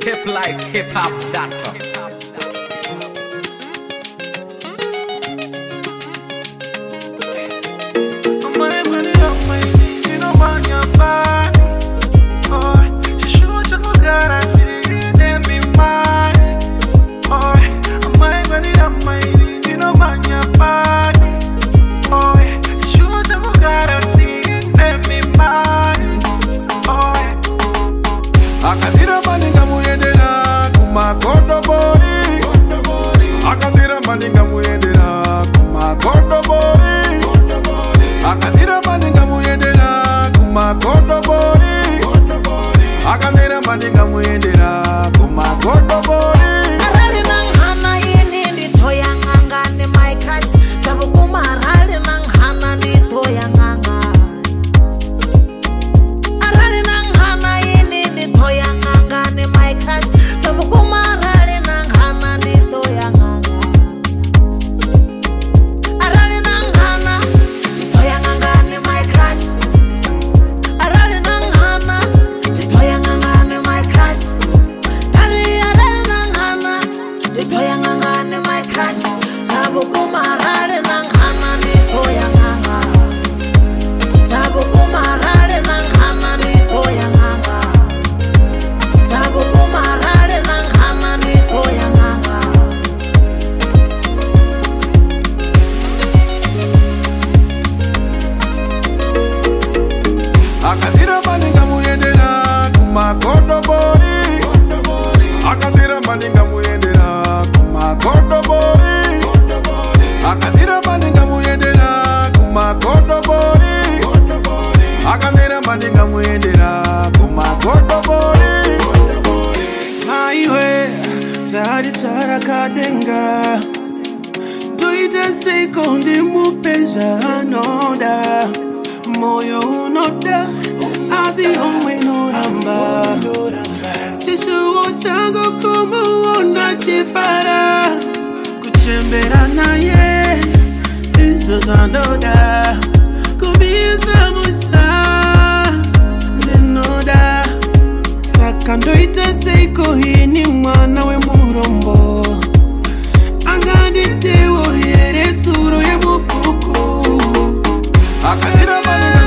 StepLifeHipHop.com. Akadira maninga muyendera kumakondo bori. Akadira maninga muyendera kumakondo bori. Akadira maninga muyendera kumakondo bori. Akadira maninga muyendera kumakondo bori. Arali nang hana ini ndi toya nganga ni my crush. Tabukuma arali nang hana ndi toya nganga. Arali nang hana ini ndi toya nganga ni my crush. Tabukuma arali nang hana ndi toya nganga. Arali nang hana ndi toya nganga ni my crush. Arali nang hana ndi toya nganga ni my crush. Arali nang hana ndi toya nganga ni my crush. Tabukuma arali nang hana ndi toya nganga. Tabukuma arali nang hana ndi toya nganga. Tabukuma arali nang hana ndi toya nganga. Akadira maninga muyendera kumakondo bori. Akadira maninga muyendera kumakondo bori. Akadira maninga muyendera kumakondo bori. Akadira maninga muyendera kumakondo bori. Maiwe, zari tsara kadenga. Tuite sekondi mupeja anoda. Moyo unoda, azi omwe noramba. Chishuo changu kumuona chifara. Kuchembera naye, iso zandoda. Kubiza musa, zenoda. Sakando itaseko hini mwana we murombo. Angandi tewo here tsuro ye mupuku. Akadira maninga